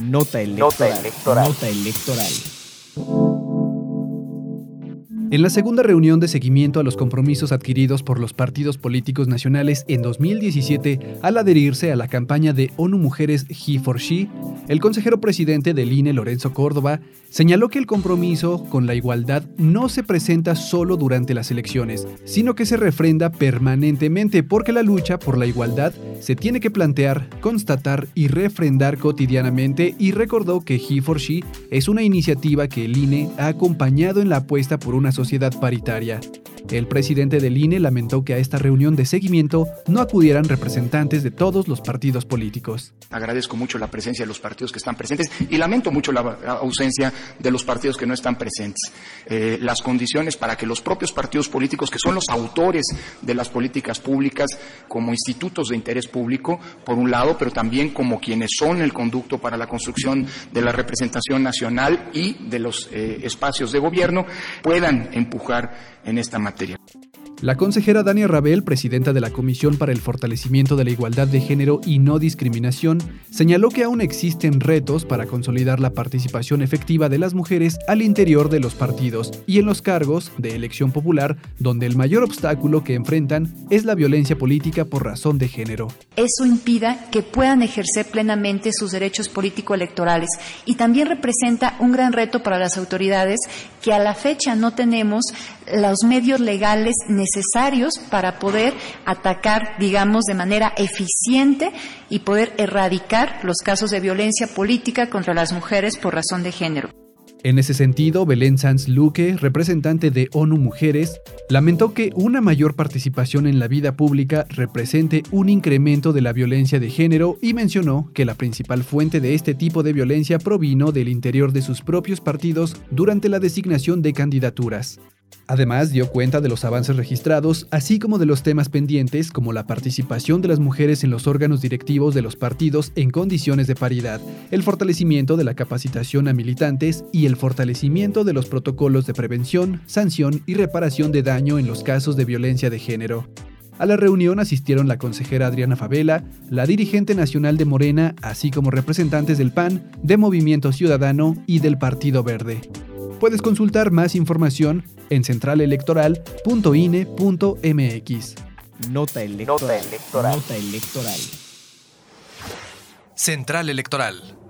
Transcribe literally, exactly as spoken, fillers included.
Nota electoral. Nota electoral. Nota electoral. En la segunda reunión de seguimiento a los compromisos adquiridos por los partidos políticos nacionales en dos mil diecisiete al adherirse a la campaña de ONU Mujeres He for She, el consejero presidente del I N E, Lorenzo Córdoba, señaló que el compromiso con la igualdad no se presenta solo durante las elecciones, sino que se refrenda permanentemente porque la lucha por la igualdad se tiene que plantear, constatar y refrendar cotidianamente, y recordó que He for She es una iniciativa que el I N E ha acompañado en la apuesta por una sociedad paritaria. El presidente del I N E lamentó que a esta reunión de seguimiento no acudieran representantes de todos los partidos políticos. Agradezco mucho la presencia de los partidos que están presentes y lamento mucho la ausencia de los partidos que no están presentes. Eh, las condiciones para que los propios partidos políticos, que son los autores de las políticas públicas como institutos de interés público, por un lado, pero también como quienes son el conducto para la construcción de la representación nacional y de los eh, espacios de gobierno, puedan empujar en esta materia. La consejera Dania Rabel, presidenta de la Comisión para el Fortalecimiento de la Igualdad de Género y No Discriminación, señaló que aún existen retos para consolidar la participación efectiva de las mujeres al interior de los partidos y en los cargos de elección popular, donde el mayor obstáculo que enfrentan es la violencia política por razón de género. Eso impida que puedan ejercer plenamente sus derechos político-electorales, y también representa un gran reto para las autoridades que a la fecha no tenemos los medios legales necesarios para poder atacar, digamos, de manera eficiente y poder erradicar los casos de violencia política contra las mujeres por razón de género. En ese sentido, Belén Sanz Luque, representante de ONU Mujeres, lamentó que una mayor participación en la vida pública represente un incremento de la violencia de género y mencionó que la principal fuente de este tipo de violencia provino del interior de sus propios partidos durante la designación de candidaturas. Además, dio cuenta de los avances registrados, así como de los temas pendientes, como la participación de las mujeres en los órganos directivos de los partidos en condiciones de paridad, el fortalecimiento de la capacitación a militantes y el fortalecimiento de los protocolos de prevención, sanción y reparación de daño en los casos de violencia de género. A la reunión asistieron la consejera Adriana Favela, la dirigente nacional de Morena, así como representantes del P A N, de Movimiento Ciudadano y del Partido Verde. Puedes consultar más información en central electoral punto i n e punto m x. Nota electoral. Nota electoral. Nota electoral. Central Electoral.